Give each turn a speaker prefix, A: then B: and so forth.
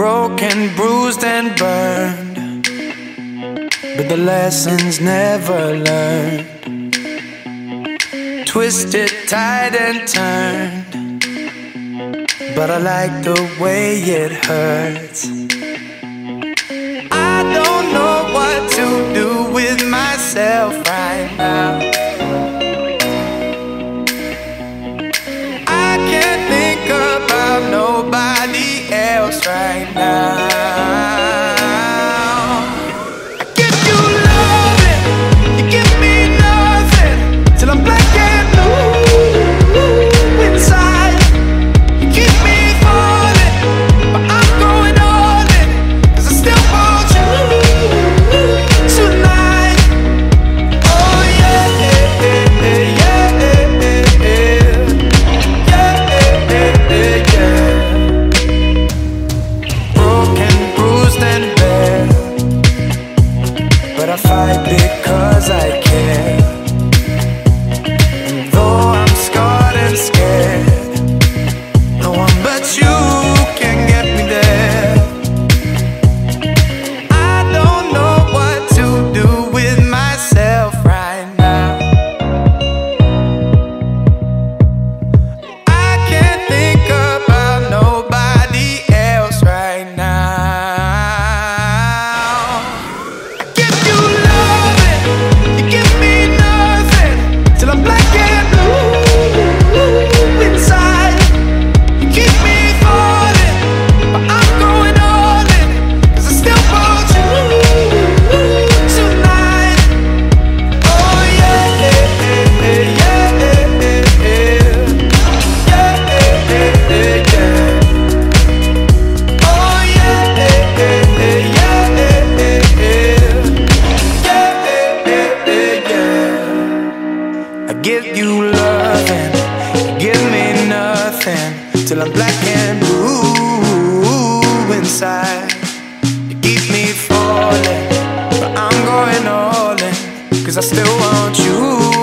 A: broken, bruised and burned, but the lessons never learned. Twisted, tied and turned, but I like the way it hurts. I don't know what to do with myself right now. I can't think about nobody else right now. I give you loving, you give me nothing, till I'm black and blue inside. You keep me falling, but I'm going all in, 'cause I still want you tonight. Oh yeah, yeah, yeah, yeah, yeah, yeah. Broken, bruised and bare, but I fight because I care. And though I'm scarred and scared, no one but you can get me there. I don't know what to do with myself right now. I can't think about nobody else right now. I give you loving, you give me nothing, till I'm black and blue inside. You keep me falling, but I'm going all in, 'cause I still want you tonight. Oh yeah, yeah, yeah, yeah, yeah, yeah, yeah. Oh yeah, yeah, yeah, yeah, yeah, yeah. I give you loving, you give me nothing, till I'm black and blue inside. You keep me falling, but I'm going all in, 'cause I still want you